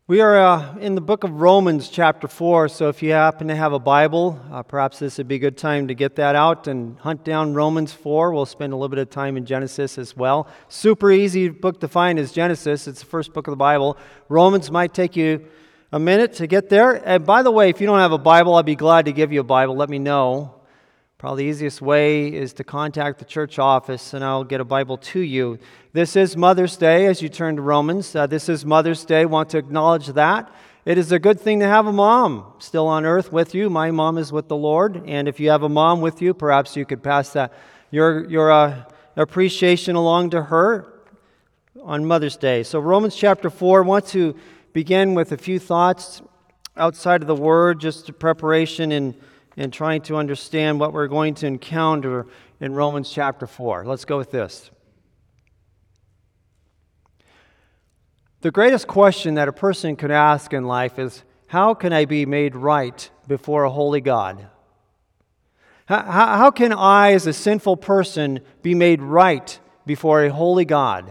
We are in the book of Romans chapter 4, so if you happen to have a Bible, perhaps this would be a good time to get that out and hunt down Romans 4. We'll spend a little bit of time in Genesis as well. Super easy book to find is Genesis. It's the first book of the Bible. Romans might take you a minute to get there. And by the way, if you don't have a Bible, I'd be glad to give you a Bible. Let me know. Probably the easiest way is to contact the church office, and I'll get a Bible to you. This is Mother's Day as you turn to Romans. This is Mother's Day. Want to acknowledge that. It is a good thing to have a mom still on earth with you. My mom is with the Lord, and if you have a mom with you, perhaps you could pass that your appreciation along to her on Mother's Day. So Romans chapter 4, I want to begin with a few thoughts outside of the Word, just preparation and trying to understand what we're going to encounter in Romans chapter 4. Let's go with this. The greatest question that a person could ask in life is, how can I be made right before a holy God? How can I, as a sinful person, be made right before a holy God?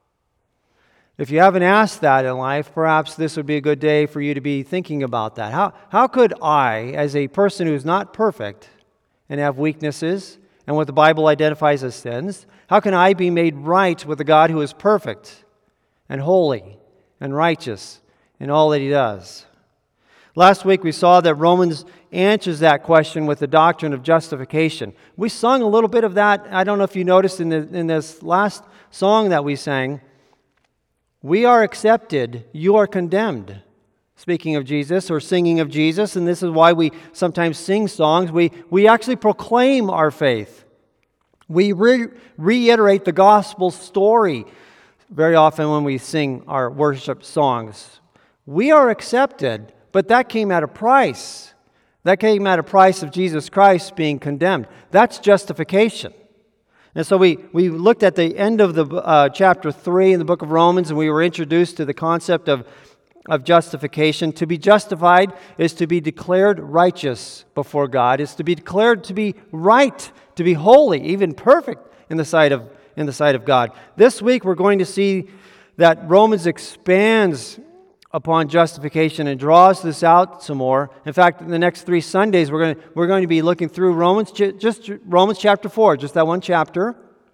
If you haven't asked that in life, perhaps this would be a good day for you to be thinking about that. How could I, as a person who's not perfect and have weaknesses and what the Bible identifies as sins, how can I be made right with a God who is perfect and holy and righteous in all that He does? Last week we saw that Romans answers that question with the doctrine of justification. We sung a little bit of that. I don't know if you noticed in this last song that we sang. We are accepted, you are condemned. Speaking of Jesus or singing of Jesus, and this is why we sometimes sing songs, we actually proclaim our faith. We reiterate the gospel story very often when we sing our worship songs. We are accepted, but that came at a price. That came at a price of Jesus Christ being condemned. That's justification. And so we looked at the end of the chapter 3 in the book of Romans, and we were introduced to the concept of justification. To be justified is to be declared righteous before God, is to be declared to be right, to be holy, even perfect in the sight of God. This week we're going to see that Romans expands upon justification and draws this out some more. In fact, in the next 3 Sundays, we're going to be looking through Romans chapter 4, just that one chapter.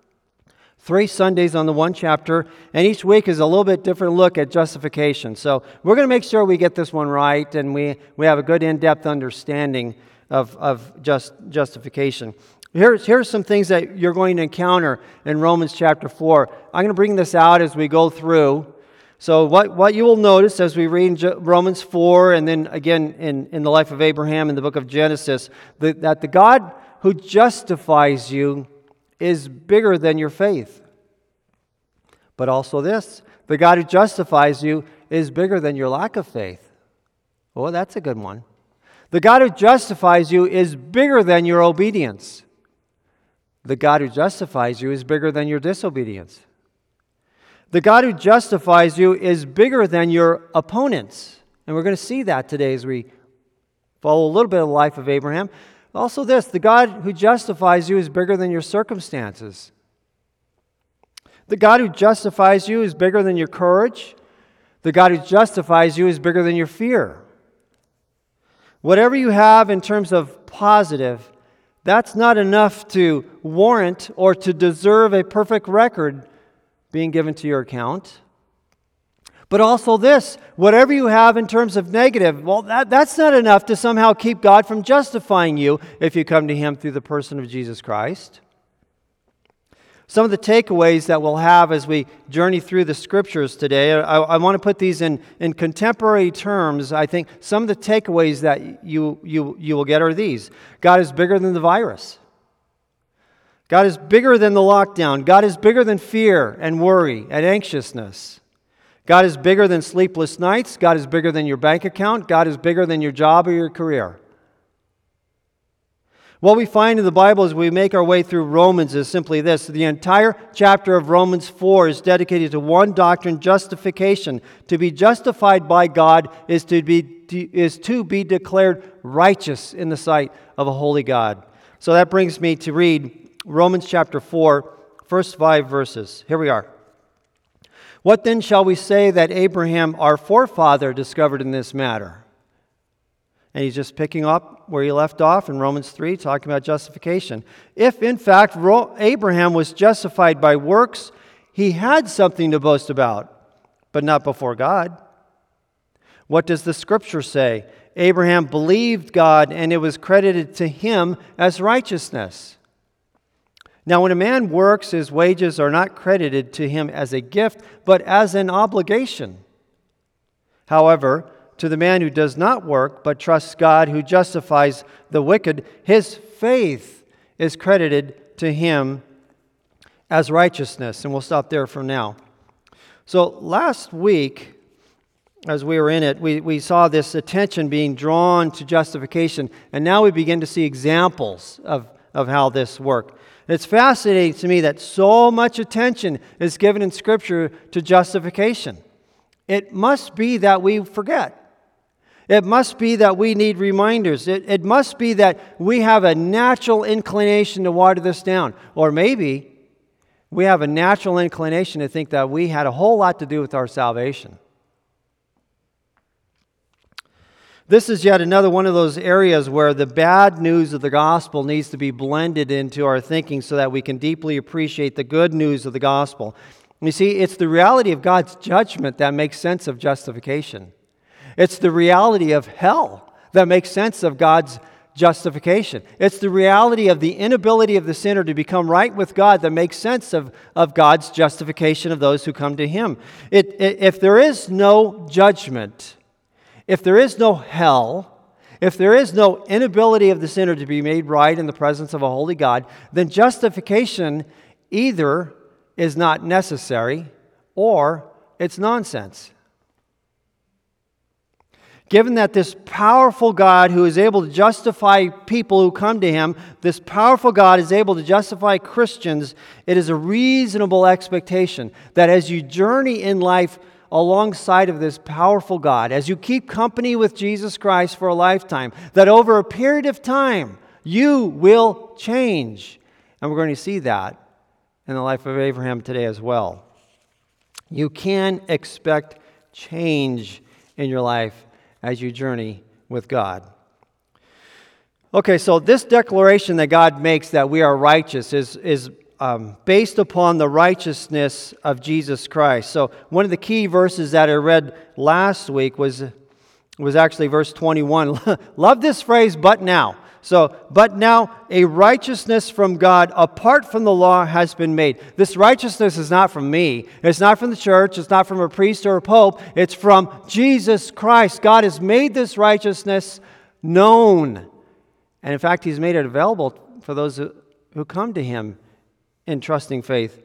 3 Sundays on the one chapter, and each week is a little bit different look at justification. So we're going to make sure we get this one right, and we have a good in-depth understanding of justification. Here's some things that you're going to encounter in Romans chapter 4. I'm going to bring this out as we go through. So what you will notice as we read Romans 4 and then again in the life of Abraham in the book of Genesis, that the God who justifies you is bigger than your faith. But also this, the God who justifies you is bigger than your lack of faith. Oh, that's a good one. The God who justifies you is bigger than your obedience. The God who justifies you is bigger than your disobedience. The God who justifies you is bigger than your opponents. And we're going to see that today as we follow a little bit of the life of Abraham. Also this, the God who justifies you is bigger than your circumstances. The God who justifies you is bigger than your courage. The God who justifies you is bigger than your fear. Whatever you have in terms of positive, that's not enough to warrant or to deserve a perfect record being given to your account. But also this, whatever you have in terms of negative, well, that's not enough to somehow keep God from justifying you if you come to Him through the person of Jesus Christ. Some of the takeaways that we'll have as we journey through the Scriptures today, I want to put these in contemporary terms. I think some of the takeaways that you will get are these. God is bigger than the virus. God is bigger than the lockdown. God is bigger than fear and worry and anxiousness. God is bigger than sleepless nights. God is bigger than your bank account. God is bigger than your job or your career. What we find in the Bible as we make our way through Romans is simply this. The entire chapter of Romans 4 is dedicated to one doctrine, justification. To be justified by God is to be declared righteous in the sight of a holy God. So that brings me to read Romans chapter 4, first 5 verses. Here we are. What then shall we say that Abraham, our forefather, discovered in this matter? And he's just picking up where he left off in Romans 3, talking about justification. If, in fact, Abraham was justified by works, he had something to boast about, but not before God. What does the Scripture say? Abraham believed God, and it was credited to him as righteousness. Now, when a man works, his wages are not credited to him as a gift, but as an obligation. However, to the man who does not work, but trusts God who justifies the wicked, his faith is credited to him as righteousness. And we'll stop there for now. So last week, as we were in it, we saw this attention being drawn to justification, and now we begin to see examples of how this worked. It's fascinating to me that so much attention is given in Scripture to justification. It must be that we forget. It must be that we need reminders. It must be that we have a natural inclination to water this down. Or maybe we have a natural inclination to think that we had a whole lot to do with our salvation. This is yet another one of those areas where the bad news of the gospel needs to be blended into our thinking so that we can deeply appreciate the good news of the gospel. You see, it's the reality of God's judgment that makes sense of justification. It's the reality of hell that makes sense of God's justification. It's the reality of the inability of the sinner to become right with God that makes sense of God's justification of those who come to Him. If there is no judgment, if there is no hell, if there is no inability of the sinner to be made right in the presence of a holy God, then justification either is not necessary or it's nonsense. Given that this powerful God who is able to justify people who come to Him, this powerful God is able to justify Christians, it is a reasonable expectation that as you journey in life alongside of this powerful God, as you keep company with Jesus Christ for a lifetime, that over a period of time, you will change. And we're going to see that in the life of Abraham today as well. You can expect change in your life as you journey with God. Okay, so this declaration that God makes that we are righteous is based upon the righteousness of Jesus Christ. So one of the key verses that I read last week was actually verse 21. Love this phrase, but now. So, but now a righteousness from God apart from the law has been made. This righteousness is not from me. It's not from the church. It's not from a priest or a pope. It's from Jesus Christ. God has made this righteousness known. And in fact, He's made it available for those who come to Him in trusting faith.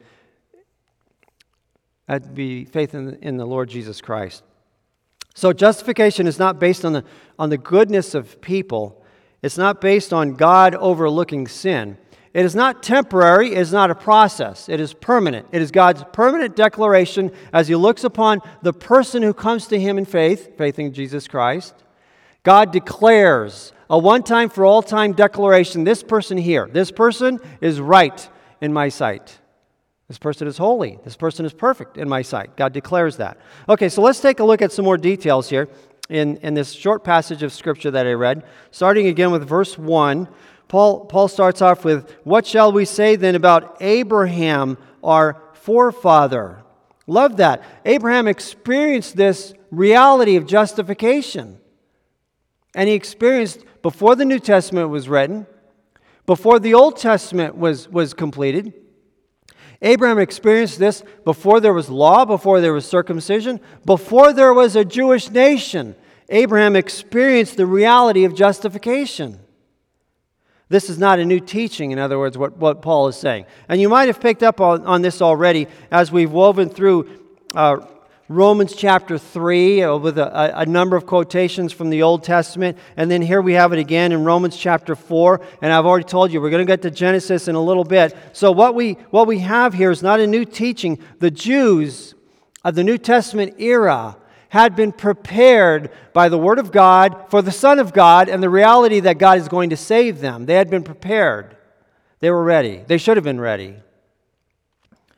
That'd be faith in the Lord Jesus Christ. So justification is not based on the goodness of people. It's not based on God overlooking sin. It is not temporary. It is not a process. It is permanent. It is God's permanent declaration as He looks upon the person who comes to Him in faith in Jesus Christ. God declares a one-time for all time declaration. This person here, this person is right in my sight. This person is holy. This person is perfect in my sight. God declares that. Okay, so let's take a look at some more details here in this short passage of Scripture that I read. Starting again with verse 1, Paul starts off with, "What shall we say then about Abraham, our forefather?" Love that. Abraham experienced this reality of justification. And he experienced, before the New Testament was written, before the Old Testament was completed, Abraham experienced this before there was law, before there was circumcision, before there was a Jewish nation. Abraham experienced the reality of justification. This is not a new teaching, in other words, what Paul is saying. And you might have picked up on this already as we've woven through Romans chapter 3 with a number of quotations from the Old Testament. And then here we have it again in Romans chapter 4. And I've already told you, we're going to get to Genesis in a little bit. So what we have here is not a new teaching. The Jews of the New Testament era had been prepared by the Word of God for the Son of God and the reality that God is going to save them. They had been prepared. They were ready. They should have been ready.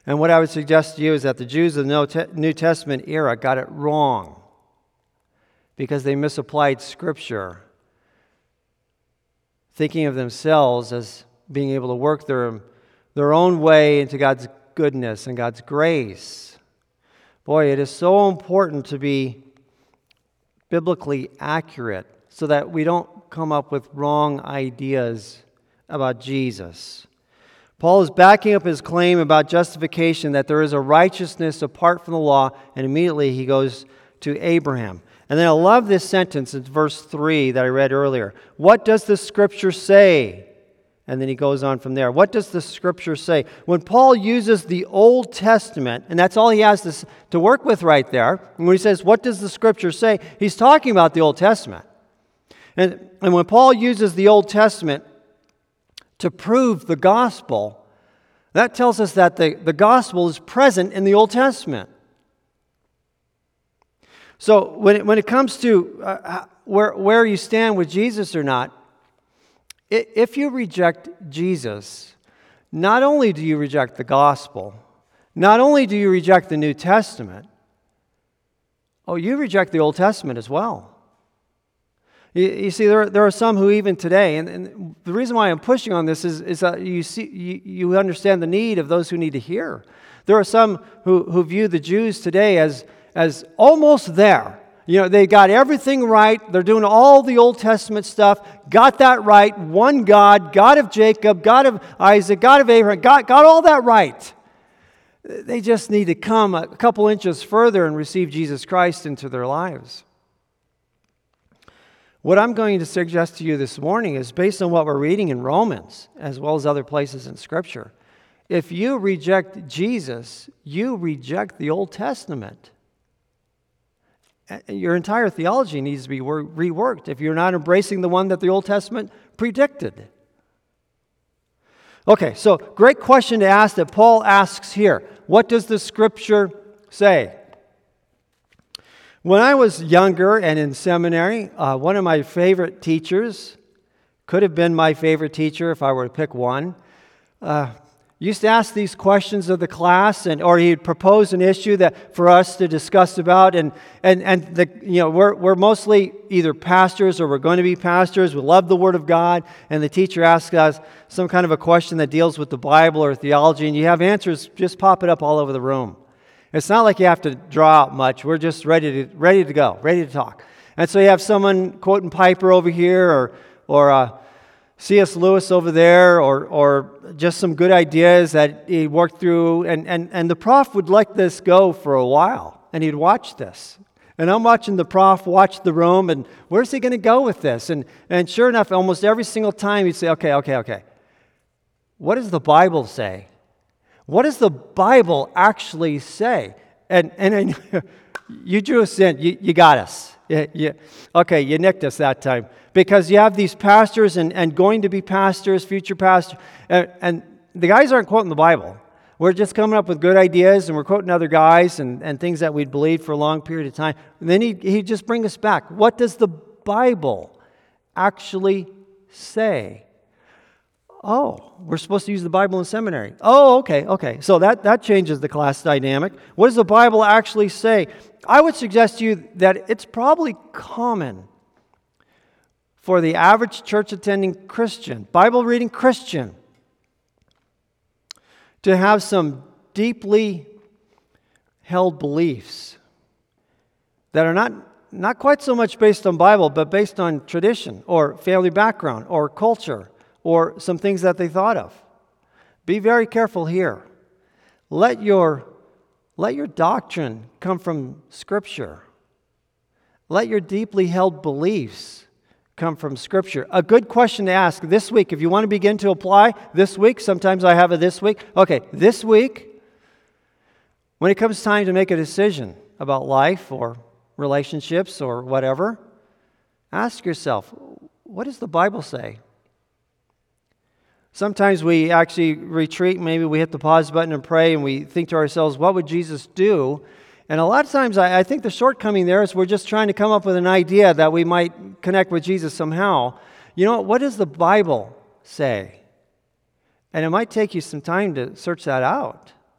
And what I would suggest to you is that the Jews of the New Testament era got it wrong because they misapplied Scripture, thinking of themselves as being able to work their own way into God's goodness and God's grace. Boy, it is so important to be biblically accurate so that we don't come up with wrong ideas about Jesus. Paul is backing up his claim about justification, that there is a righteousness apart from the law, and immediately he goes to Abraham. And then I love this sentence in verse 3 that I read earlier. What does the Scripture say? And then he goes on from there. What does the Scripture say? When Paul uses the Old Testament, and that's all he has to work with right there, and when he says, what does the Scripture say? He's talking about the Old Testament. And when Paul uses the Old Testament to prove the gospel, that tells us that the gospel is present in the Old Testament. So when it comes to where you stand with Jesus or not, if you reject Jesus, not only do you reject the gospel, not only do you reject the New Testament, you reject the Old Testament as well. You see, there are some who even today, and the reason why I'm pushing on this is that you understand the need of those who need to hear. There are some who view the Jews today as almost there. You know, they got everything right. They're doing all the Old Testament stuff. Got that right. One God, God of Jacob, God of Isaac, God of Abraham, got all that right. They just need to come a couple inches further and receive Jesus Christ into their lives. What I'm going to suggest to you this morning is based on what we're reading in Romans, as well as other places in Scripture. If you reject Jesus, you reject the Old Testament. Your entire theology needs to be reworked if you're not embracing the one that the Old Testament predicted. Okay, so great question to ask that Paul asks here. What does the Scripture say? When I was younger and in seminary, one of my favorite teachers, could have been my favorite teacher if I were to pick one, used to ask these questions of the class, or he'd propose an issue that for us to discuss about, and we're mostly either pastors or we're going to be pastors. We love the Word of God, and the teacher asks us some kind of a question that deals with the Bible or theology, and you have answers just popping up all over the room. It's not like you have to draw out much. We're just ready to go, ready to talk. And so you have someone quoting Piper over here, or C.S. Lewis over there, or just some good ideas that he worked through. And the prof would let this go for a while, and he'd watch this. And I'm watching the prof watch the room, and where's he going to go with this? And sure enough, almost every single time he'd say, okay. What does the Bible say? What does the Bible actually say? And you drew us in. You got us. Okay, you nicked us that time. Because you have these pastors and going to be pastors, future pastors, and the guys aren't quoting the Bible. We're just coming up with good ideas, and we're quoting other guys and things that we'd believed for a long period of time. And then he'd just bring us back. What does the Bible actually say? Oh, we're supposed to use the Bible in seminary. Oh, okay. So that changes the class dynamic. What does the Bible actually say? I would suggest to you that it's probably common for the average church-attending Christian, Bible-reading Christian, to have some deeply held beliefs that are not quite so much based on Bible, but based on tradition or family background or culture, or some things that they thought of. Be very careful here. Let your doctrine come from Scripture. Let your deeply held beliefs come from Scripture. A good question to ask this week, if you want to begin to apply this week, sometimes I have a this week. Okay, this week, when it comes time to make a decision about life or relationships or whatever, ask yourself, what does the Bible say? Sometimes we actually retreat, maybe we hit the pause button and pray, and we think to ourselves, what would Jesus do? And a lot of times I think the shortcoming there is we're just trying to come up with an idea that we might connect with Jesus somehow. You know what does the Bible say? And it might take you some time to search that out.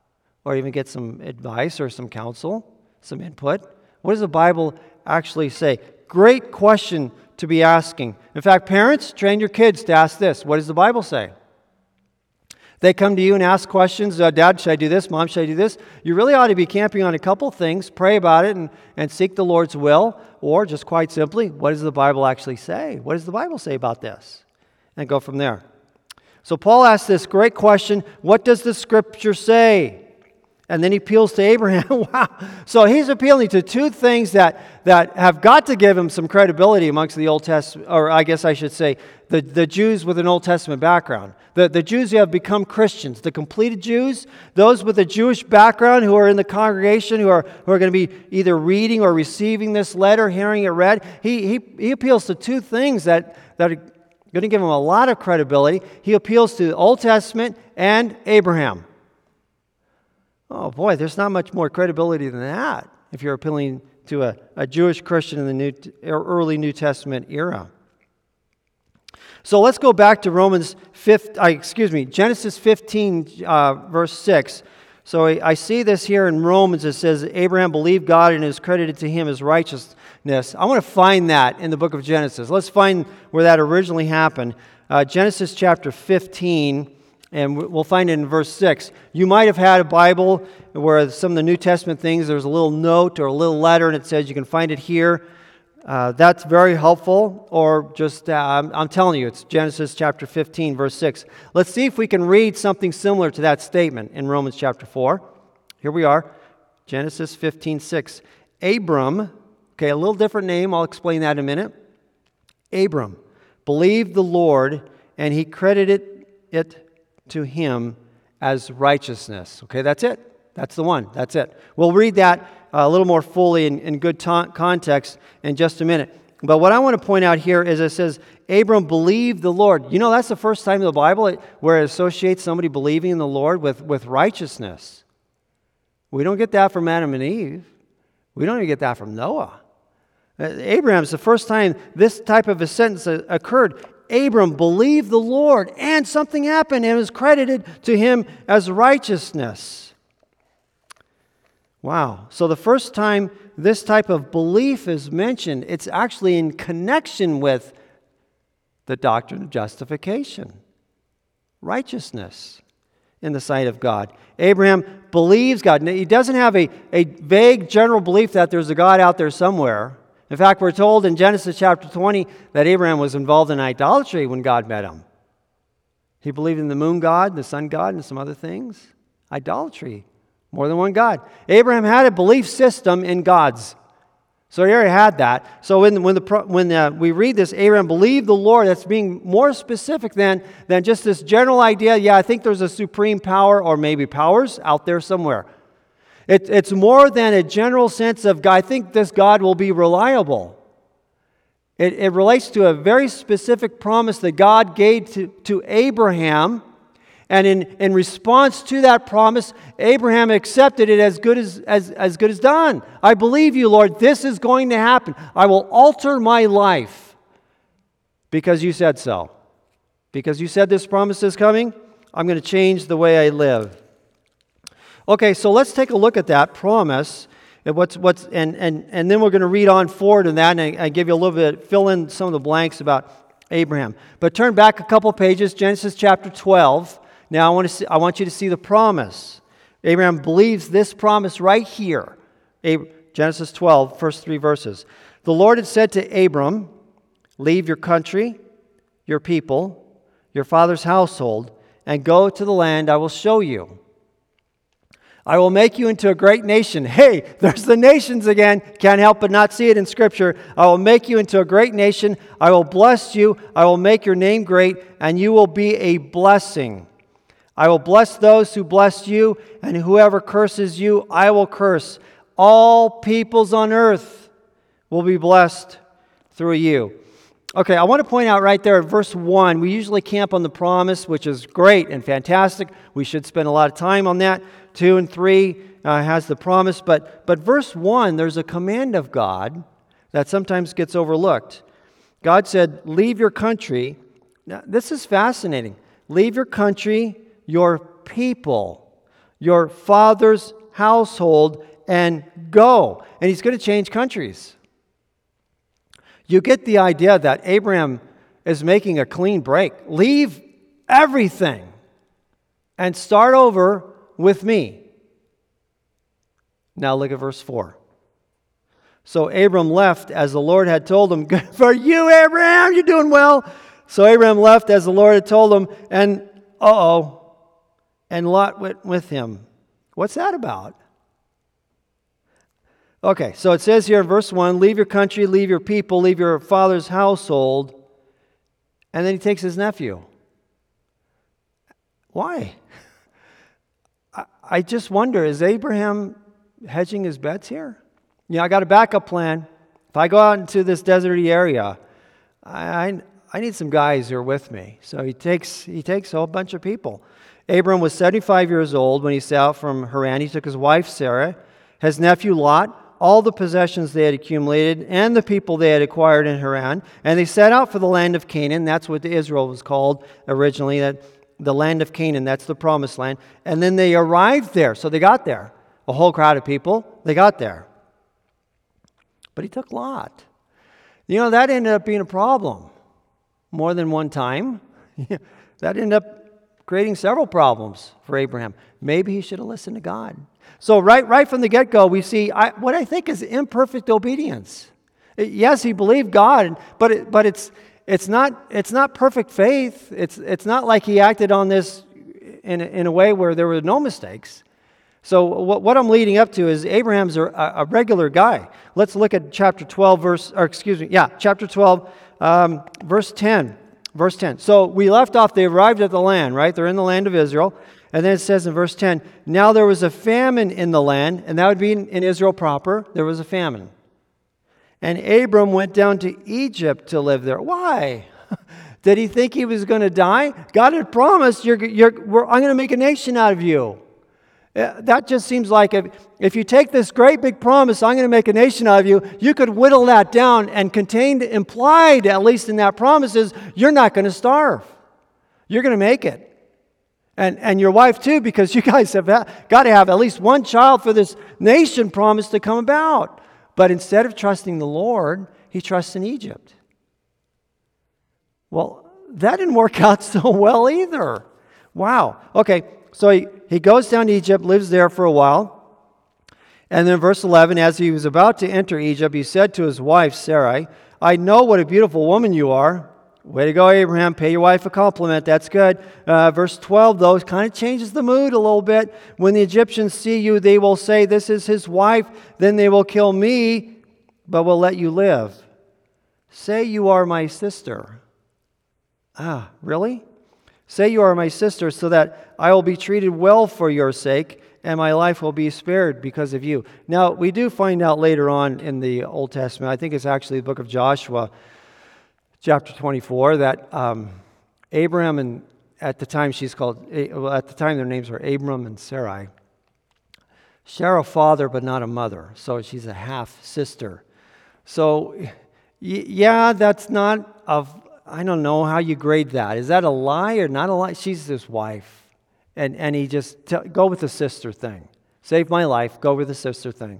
or even get some advice or some counsel, some input? What does the Bible actually say? Great question to be asking. In fact, parents, train your kids to ask this. What does the Bible say? They come to you and ask questions. Dad, should I do this? Mom, should I do this? You really ought to be camping on a couple things. Pray about it and seek the Lord's will. Or just quite simply, what does the Bible actually say? What does the Bible say about this? And go from there. So Paul asks this great question, what does the Scripture say? And then he appeals to Abraham. Wow. So he's appealing to two things that have got to give him some credibility amongst the Old Testament, or I guess I should say, the Jews with an Old Testament background. The Jews who have become Christians, the completed Jews, those with a Jewish background who are in the congregation, who are going to be either reading or receiving this letter, hearing it read. He appeals to two things that are going to give him a lot of credibility. He appeals to the Old Testament and Abraham. Oh boy, there's not much more credibility than that if you're appealing to a Jewish Christian in the early New Testament era. So let's go back to Genesis 15, verse 6. So I see this here in Romans. It says, Abraham believed God and it is credited to him as righteousness. I want to find that in the book of Genesis. Let's find where that originally happened. Genesis chapter 15. And we'll find it in verse 6. You might have had a Bible where some of the New Testament things, there's a little note or a little letter, and it says you can find it here. That's very helpful. Or just, I'm telling you, it's Genesis chapter 15, verse 6. Let's see if we can read something similar to that statement in Romans chapter 4. Here we are, Genesis 15, 6. Abram, okay, a little different name. I'll explain that in a minute. Abram believed the Lord, and he credited it to him as righteousness. Okay, that's it. That's the one. That's it. We'll read that a little more fully in good context in just a minute. But what I want to point out here is it says, Abram believed the Lord. You know, that's the first time in the Bible where it associates somebody believing in the Lord with righteousness. We don't get that from Adam and Eve. We don't even get that from Noah. Abraham's the first time this type of a sentence occurred. Abram believed the Lord, and something happened, and it was credited to him as righteousness. Wow. So the first time this type of belief is mentioned, it's actually in connection with the doctrine of justification, righteousness in the sight of God. Abraham believes God. He doesn't have a vague general belief that there's a God out there somewhere. In fact, we're told in Genesis chapter 20 that Abraham was involved in idolatry when God met him. He believed in the moon god, the sun god, and some other things. Idolatry. More than one God. Abraham had a belief system in gods. So he already had that. So when we read this, Abraham believed the Lord, that's being more specific than just this general idea, yeah, I think there's a supreme power or maybe powers out there somewhere. It's more than a general sense of, I think this God will be reliable. It relates to a very specific promise that God gave to Abraham. And in response to that promise, Abraham accepted it as good as done. I believe you, Lord. This is going to happen. I will alter my life because you said so. Because you said this promise is coming, I'm going to change the way I live. Okay, so let's take a look at that promise, and then we're going to read on forward in that, and I give you a little bit, fill in some of the blanks about Abraham. But turn back a couple pages, Genesis chapter 12. Now I want you to see the promise. Abraham believes this promise right here. Genesis 12, first 3 verses. The Lord had said to Abram, leave your country, your people, your father's household, and go to the land I will show you. I will make you into a great nation. Hey, there's the nations again. Can't help but not see it in Scripture. I will make you into a great nation. I will bless you. I will make your name great, and you will be a blessing. I will bless those who bless you, and whoever curses you, I will curse. All peoples on earth will be blessed through you. Okay, I want to point out right there at verse 1, we usually camp on the promise, which is great and fantastic. We should spend a lot of time on that. 2 and 3 has the promise, but verse 1, there's a command of God that sometimes gets overlooked. God said, leave your country. Now, this is fascinating. Leave your country, your people. your father's household and go. And he's going to change countries. You get the idea that Abraham is making a clean break. Leave everything and start over with me. Now look at verse 4. So Abram left as the Lord had told him. Good for you, Abraham, you're doing well. So Abraham left as the Lord had told him, and and Lot went with him. What's that about? Okay, so it says here in verse 1, leave your country, leave your people, leave your father's household. And then he takes his nephew. Why? I just wonder, is Abraham hedging his bets here? I got a backup plan. If I go out into this deserty area, I need some guys who are with me. So he takes a whole bunch of people. Abram was 75 years old when he set out from Haran. He took his wife Sarah, his nephew Lot, all the possessions they had accumulated, and the people they had acquired in Haran, and they set out for the land of Canaan. That's what Israel was called originally, that the land of Canaan, that's the promised land. And then they arrived there, so they got there. A whole crowd of people, they got there. But he took Lot. That ended up being a problem more than one time. That ended up creating several problems for Abraham. Maybe he should have listened to God. So right from the get-go, we see what I think is imperfect obedience. Yes, he believed God, but it's not perfect faith. It's not like he acted on this in a way where there were no mistakes. So what I'm leading up to is Abraham's a regular guy. Let's look at chapter 12, chapter 12, verse 10. Verse 10. So we left off, they arrived at the land, right? They're in the land of Israel. And then it says in verse 10, now there was a famine in the land, and that would be in Israel proper. There was a famine. And Abram went down to Egypt to live there. Why? Did he think he was going to die? God had promised, I'm going to make a nation out of you. That just seems like if you take this great big promise, I'm going to make a nation out of you, you could whittle that down, and implied, at least in that promise, is you're not going to starve. You're going to make it. And your wife too, because you guys have got to have at least one child for this nation promise to come about. But instead of trusting the Lord, he trusts in Egypt. Well, that didn't work out so well either. Wow. Okay, so he goes down to Egypt, lives there for a while. And then verse 11, as he was about to enter Egypt, he said to his wife, Sarai, I know what a beautiful woman you are. Way to go, Abraham. Pay your wife a compliment. That's good. Verse 12, though, kind of changes the mood a little bit. When the Egyptians see you, they will say, this is his wife. Then they will kill me, but will let you live. Say you are my sister. Ah, really? Say you are my sister so that I will be treated well for your sake, and my life will be spared because of you. Now, we do find out later on in the Old Testament, I think it's actually the book of Joshua, chapter 24, that Abraham, and at the time their names were Abram and Sarai, share a father but not a mother. So she's a half sister. So that's not I don't know how you grade that. Is that a lie or not a lie? She's his wife. And he just, go with the sister thing. Save my life, go with the sister thing.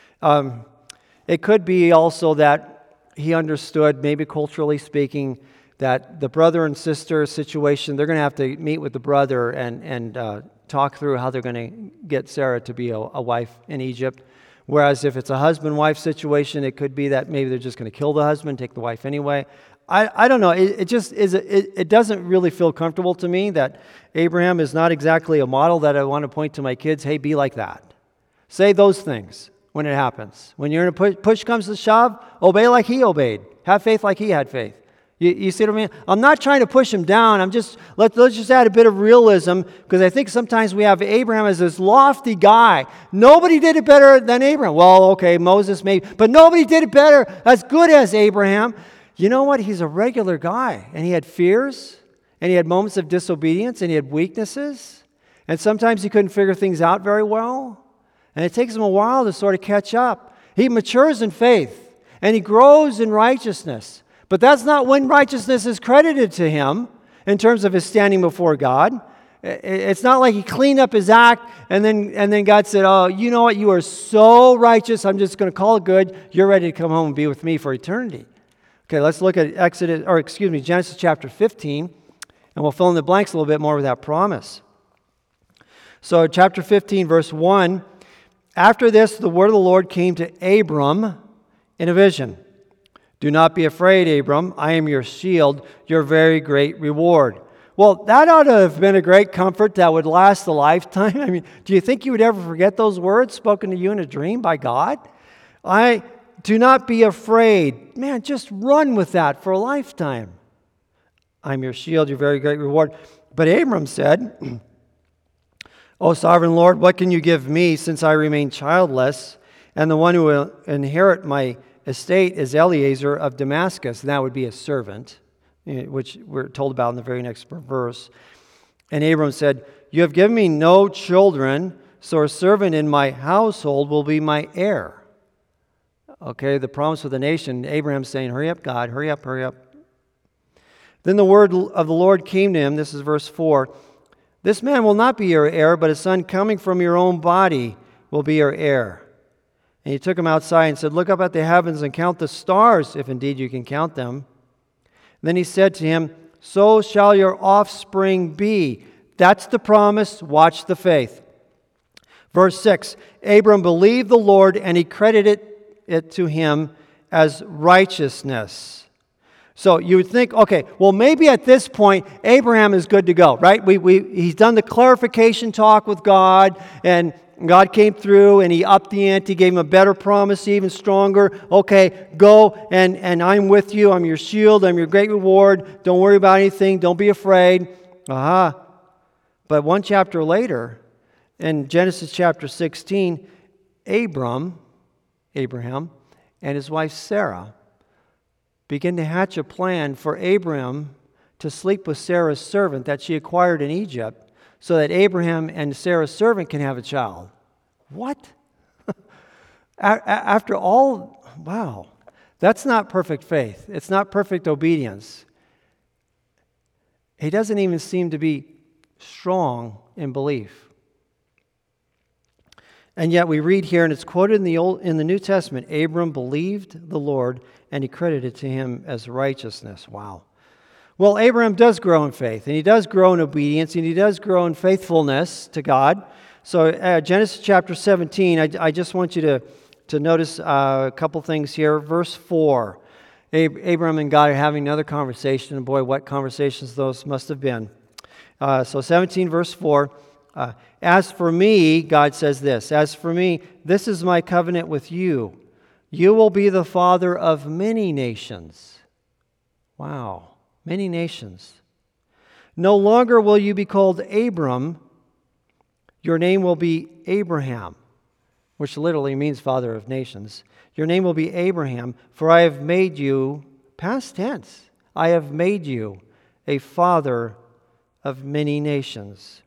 It could be also that he understood, maybe culturally speaking, that the brother and sister situation, they're going to have to meet with the brother and talk through how they're going to get Sarah to be a wife in Egypt. Whereas if it's a husband-wife situation, it could be that maybe they're just going to kill the husband, take the wife anyway. I don't know. It just is. It doesn't really feel comfortable to me that Abraham is not exactly a model that I want to point to my kids. Hey, be like that. Say those things when it happens. When you're in a push comes to shove, obey like he obeyed. Have faith like he had faith. You see what I mean? I'm not trying to push him down. Let's just add a bit of realism, because I think sometimes we have Abraham as this lofty guy. Nobody did it better than Abraham. Well, okay, Moses maybe, but nobody did it better, as good as Abraham. You know what? He's a regular guy, and he had fears, and he had moments of disobedience, and he had weaknesses, and sometimes he couldn't figure things out very well, and it takes him a while to sort of catch up. He matures in faith, and he grows in righteousness, but that's not when righteousness is credited to him in terms of his standing before God. It's not like he cleaned up his act and then God said, oh, you know what? You are so righteous. I'm just going to call it good. You're ready to come home and be with me for eternity. Okay, let's look at Genesis chapter 15, and we'll fill in the blanks a little bit more with that promise. So chapter 15, verse 1, after this, the word of the Lord came to Abram in a vision. Do not be afraid, Abram. I am your shield, your very great reward. Well, that ought to have been a great comfort that would last a lifetime. I mean, do you think you would ever forget those words spoken to you in a dream by God? Do not be afraid. Man, just run with that for a lifetime. I'm your shield, your very great reward. But Abram said, O sovereign Lord, what can you give me since I remain childless? And the one who will inherit my estate is Eliezer of Damascus. And that would be a servant, which we're told about in the very next verse. And Abram said, you have given me no children, so a servant in my household will be my heir. Okay, the promise of the nation, Abraham saying, hurry up, God, hurry up, hurry up. Then the word of the Lord came to him, this is verse 4, this man will not be your heir, but a son coming from your own body will be your heir. And he took him outside and said, look up at the heavens and count the stars, if indeed you can count them. Then he said to him, so shall your offspring be. That's the promise. Watch the faith. Verse 6, Abram believed the Lord, and he credited it to him as righteousness. So you would think, okay, well, maybe at this point, Abraham is good to go, right? He's done the clarification talk with God, and God came through and he upped the ante, gave him a better promise, even stronger. Okay, go and I'm with you. I'm your shield. I'm your great reward. Don't worry about anything. Don't be afraid. But one chapter later, in Genesis chapter 16, Abraham, and his wife Sarah begin to hatch a plan for Abraham to sleep with Sarah's servant that she acquired in Egypt, so that Abraham and Sarah's servant can have a child. What? After all, wow. That's not perfect faith. It's not perfect obedience. He doesn't even seem to be strong in belief. And yet we read here, and it's quoted in the New Testament, Abram believed the Lord, and he credited to him as righteousness. Wow. Well, Abraham does grow in faith, and he does grow in obedience, and he does grow in faithfulness to God. So Genesis chapter 17, I just want you to notice a couple things here. Verse 4, Abraham and God are having another conversation, and boy, what conversations those must have been. So 17 verse 4, as for me, God says this, as for me, this is my covenant with you. You will be the father of many nations. Wow. Many nations. No longer will you be called Abram. Your name will be Abraham, which literally means father of nations. Your name will be Abraham, for I have made you, past tense, I have made you a father of many nations.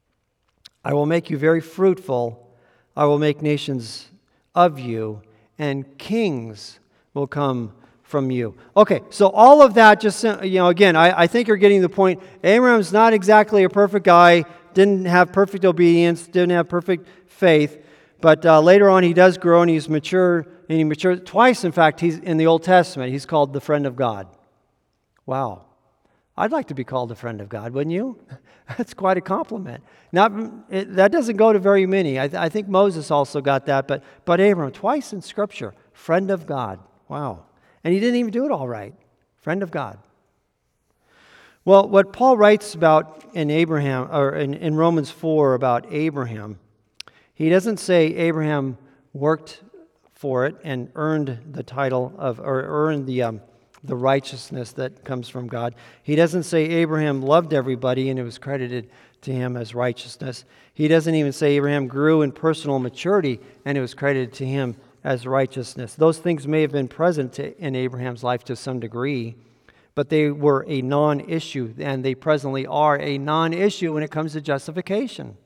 I will make you very fruitful. I will make nations of you, and kings will come from you. Okay, so all of that just, again, I think you're getting the point. Abraham's not exactly a perfect guy, didn't have perfect obedience, didn't have perfect faith, but later on he does grow and he's mature, and he matured twice. In fact, he's in the Old Testament, he's called the friend of God. Wow. I'd like to be called a friend of God, wouldn't you? That's quite a compliment. That doesn't go to very many. I think Moses also got that, but Abraham, twice in Scripture, friend of God. Wow. And he didn't even do it all right. Friend of God. Well, what Paul writes about in Abraham, or in Romans 4 about Abraham, he doesn't say Abraham worked for it and earned the title of, or earned the righteousness that comes from God. He doesn't say Abraham loved everybody and it was credited to him as righteousness. He doesn't even say Abraham grew in personal maturity and it was credited to him as righteousness. Those things may have been present in Abraham's life to some degree, but they were a non-issue, and they presently are a non-issue when it comes to justification.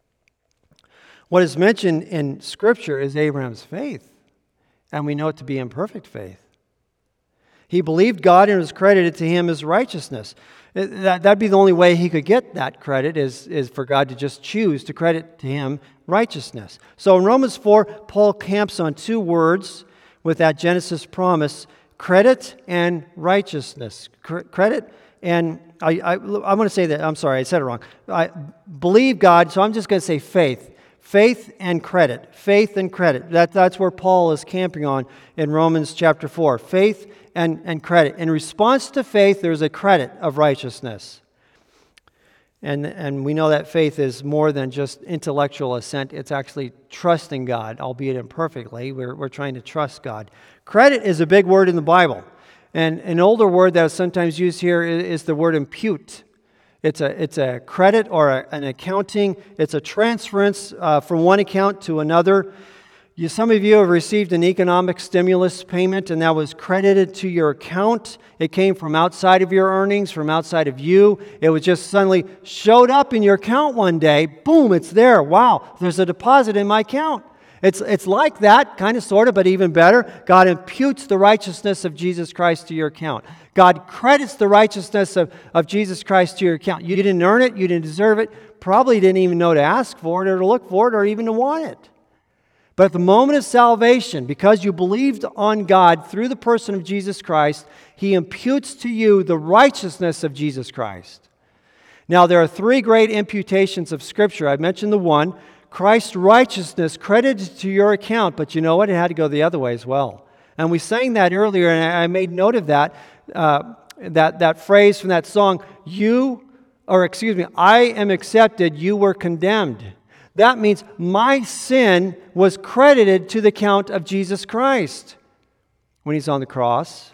What is mentioned in Scripture is Abraham's faith, and we know it to be imperfect faith. He believed God and it was credited to him as righteousness. That'd be the only way he could get that credit is for God to just choose to credit to him righteousness. So in Romans 4, Paul camps on two words with that Genesis promise, credit and righteousness. Credit and, I want to say that, I'm sorry, I said it wrong. I believe God, so I'm just going to say faith. Faith and credit. Faith and credit. That's where Paul is camping on in Romans chapter 4. Faith and credit. In response to faith, there's a credit of righteousness. And we know that faith is more than just intellectual assent. It's actually trusting God, albeit imperfectly. We're trying to trust God. Credit is a big word in the Bible. And an older word that is sometimes used here is the word impute. It's a credit or an accounting. It's a transference from one account to another. Some of you have received an economic stimulus payment, and that was credited to your account. It came from outside of your earnings, from outside of you. It was just suddenly showed up in your account one day. Boom, it's there. Wow, there's a deposit in my account. It's like that, kind of, sort of, but even better. God imputes the righteousness of Jesus Christ to your account. God credits the righteousness of Jesus Christ to your account. You didn't earn it. You didn't deserve it. Probably didn't even know to ask for it or to look for it or even to want it. But at the moment of salvation, because you believed on God through the person of Jesus Christ, He imputes to you the righteousness of Jesus Christ. Now, there are three great imputations of Scripture. I've mentioned the one. Christ's righteousness credited to your account, but you know what? It had to go the other way as well. And we sang that earlier, and I made note of that. That phrase from that song, I am accepted, you were condemned. That means my sin was credited to the account of Jesus Christ when He's on the cross.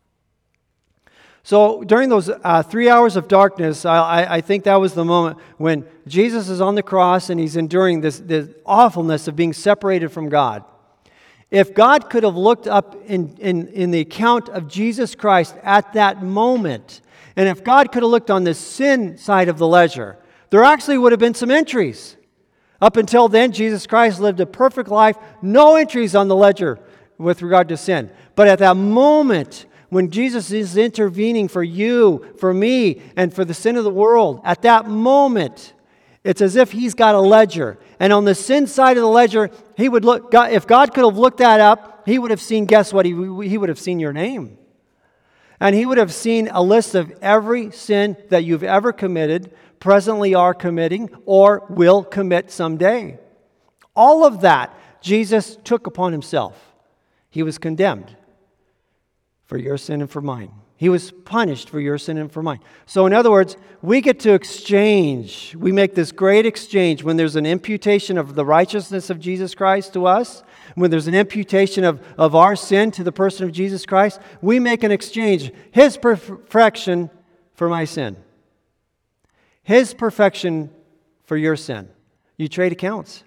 So during those 3 hours of darkness, I think that was the moment when Jesus is on the cross and He's enduring this awfulness of being separated from God. If God could have looked up in the account of Jesus Christ at that moment, and if God could have looked on the sin side of the ledger, there actually would have been some entries. Up until then, Jesus Christ lived a perfect life, no entries on the ledger with regard to sin. But at that moment, when Jesus is intervening for you, for me, and for the sin of the world, at that moment, it's as if He's got a ledger. And on the sin side of the ledger, He would look. If God could have looked that up, He would have seen, guess what? He would have seen your name. And He would have seen a list of every sin that you've ever committed, presently are committing, or will commit someday. All of that Jesus took upon Himself. He was condemned for your sin and for mine. He was punished for your sin and for mine. So in other words, we get to exchange. We make this great exchange when there's an imputation of the righteousness of Jesus Christ to us, when there's an imputation of our sin to the person of Jesus Christ. We make an exchange. His perfection for my sin. His perfection for your sin. You trade accounts.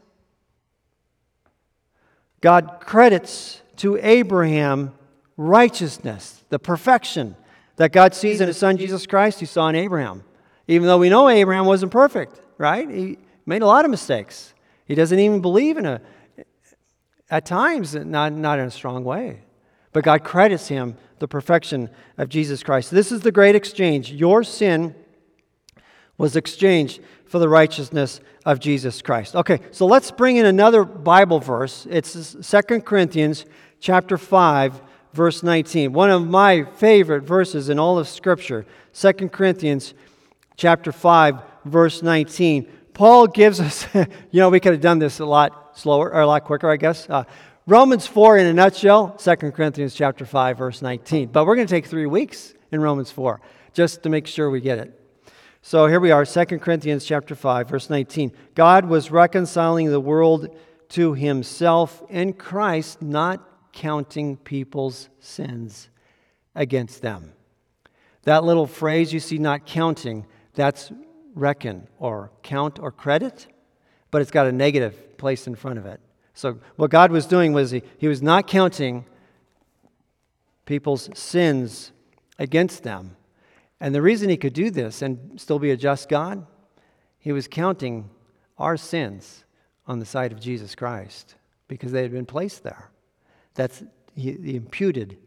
God credits to Abraham righteousness, the perfection that God sees in His Son Jesus Christ, He saw in Abraham. Even though we know Abraham wasn't perfect, right? He made a lot of mistakes. He doesn't even believe at times, not in a strong way. But God credits him the perfection of Jesus Christ. This is the great exchange. Your sin was exchanged for the righteousness of Jesus Christ. Okay, so let's bring in another Bible verse. It's 2 Corinthians chapter 5, verse 19. One of my favorite verses in all of Scripture. 2 Corinthians chapter 5, verse 19. Paul gives us, we could have done this a lot slower, or a lot quicker, I guess. Romans 4 in a nutshell, 2 Corinthians chapter 5, verse 19. But we're going to take 3 weeks in Romans 4, just to make sure we get it. So here we are, 2 Corinthians chapter 5, verse 19. God was reconciling the world to Himself in Christ, not counting people's sins against them. That little phrase you see, not counting, that's reckon or count or credit, but it's got a negative place in front of it. So what God was doing was He was not counting people's sins against them. And the reason He could do this and still be a just God, He was counting our sins on the side of Jesus Christ because they had been placed there. He imputed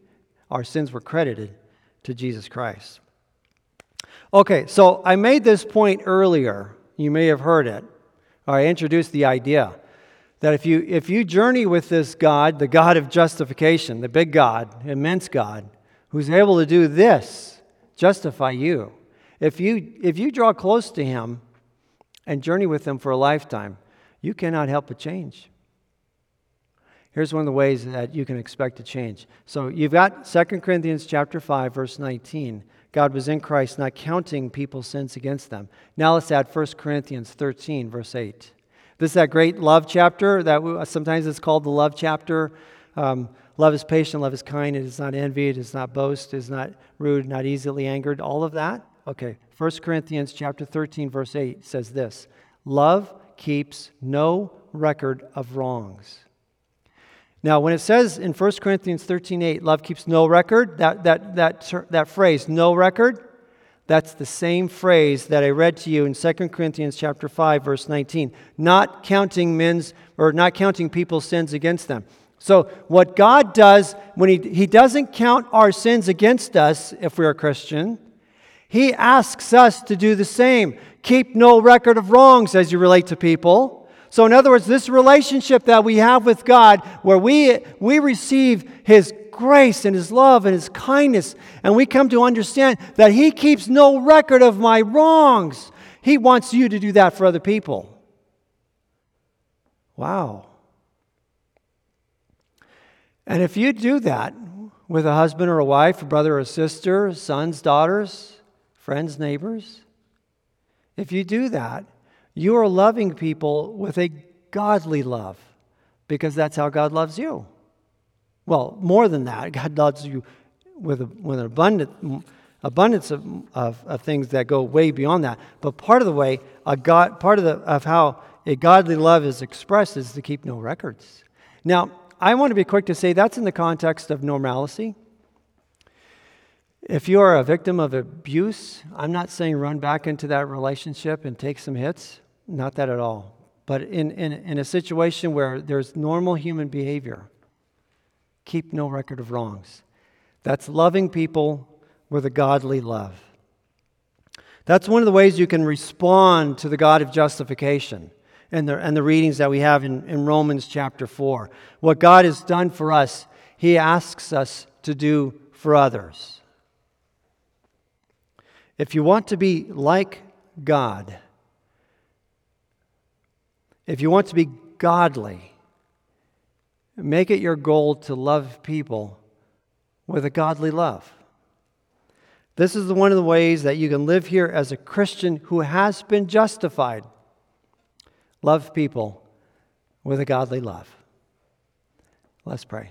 Our sins were credited to Jesus Christ. Okay, so I made this point earlier. You may have heard it. I introduced the idea that if you journey with this God, the God of justification, the big God, immense God, who's able to do this, justify you. If you draw close to Him and journey with Him for a lifetime, you cannot help but change. Here's one of the ways that you can expect to change. So you've got 2 Corinthians chapter 5, verse 19. God was in Christ, not counting people's sins against them. Now let's add 1 Corinthians 13, verse 8. This is that great love chapter that sometimes it's called the love chapter. Love is patient, love is kind, it is not envy, it is not boast, it is not rude, not easily angered, all of that. Okay, 1 Corinthians chapter 13, verse 8 says this, love keeps no record of wrongs. Now, when it says in 1 Corinthians 13:8, love keeps no record, that phrase, no record, that's the same phrase that I read to you in 2 Corinthians chapter 5, verse 19. Not counting people's sins against them. So what God does when He doesn't count our sins against us if we're a Christian, He asks us to do the same. Keep no record of wrongs as you relate to people. So in other words, this relationship that we have with God, where we receive His grace and His love and His kindness, and we come to understand that He keeps no record of my wrongs. He wants you to do that for other people. Wow. And if you do that with a husband or a wife, a brother or a sister, sons, daughters, friends, neighbors, if you do that, you are loving people with a godly love, because that's how God loves you. Well, more than that, God loves you with an abundance of things that go way beyond that. But part of the way of how a godly love is expressed is to keep no records. Now, I want to be quick to say that's in the context of normalcy. If you are a victim of abuse, I'm not saying run back into that relationship and take some hits. Not that at all. But in a situation where there's normal human behavior, keep no record of wrongs. That's loving people with a godly love. That's one of the ways you can respond to the God of justification and the readings that we have in Romans chapter 4. What God has done for us, He asks us to do for others. If you want to be like God, if you want to be godly, make it your goal to love people with a godly love. This is one of the ways that you can live here as a Christian who has been justified. Love people with a godly love. Let's pray.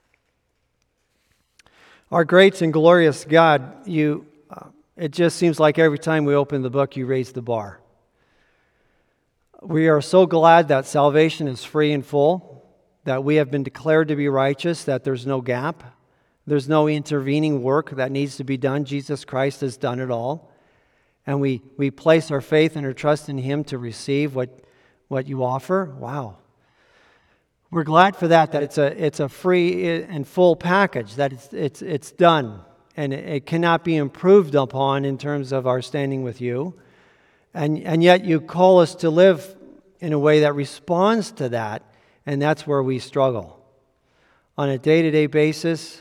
Our great and glorious God, it just seems like every time we open the book, you raise the bar. We are so glad that salvation is free and full, that we have been declared to be righteous, that there's no gap, there's no intervening work that needs to be done. Jesus Christ has done it all. And we place our faith and our trust in Him to receive what you offer. Wow. We're glad for that it's a free and full package, that it's done. And it cannot be improved upon in terms of our standing with you. And yet you call us to live in a way that responds to that, and that's where we struggle. On a day-to-day basis,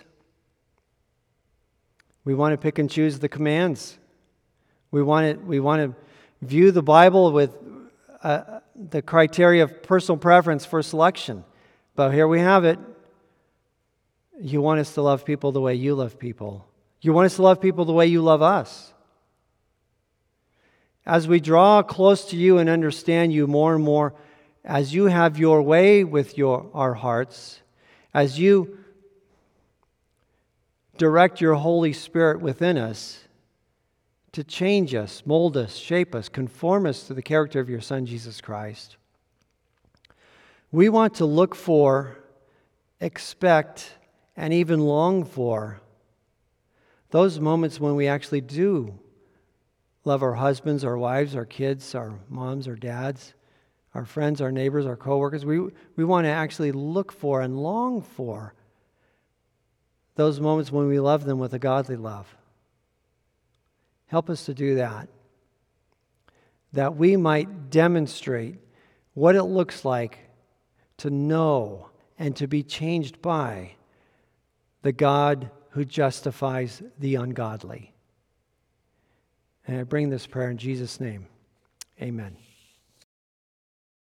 we want to pick and choose the commands. We want to view the Bible with the criteria of personal preference for selection. But here we have it. You want us to love people the way you love people. You want us to love people the way you love us. As we draw close to you and understand you more and more, as you have your way with our hearts, as you direct your Holy Spirit within us to change us, mold us, shape us, conform us to the character of your Son, Jesus Christ, we want to look for, expect, and even long for those moments when we actually do love our husbands, our wives, our kids, our moms, our dads, our friends, our neighbors, our coworkers. We want to actually look for and long for those moments when we love them with a godly love. Help us to do that we might demonstrate what it looks like to know and to be changed by the God who justifies the ungodly. And I bring this prayer in Jesus' name. Amen.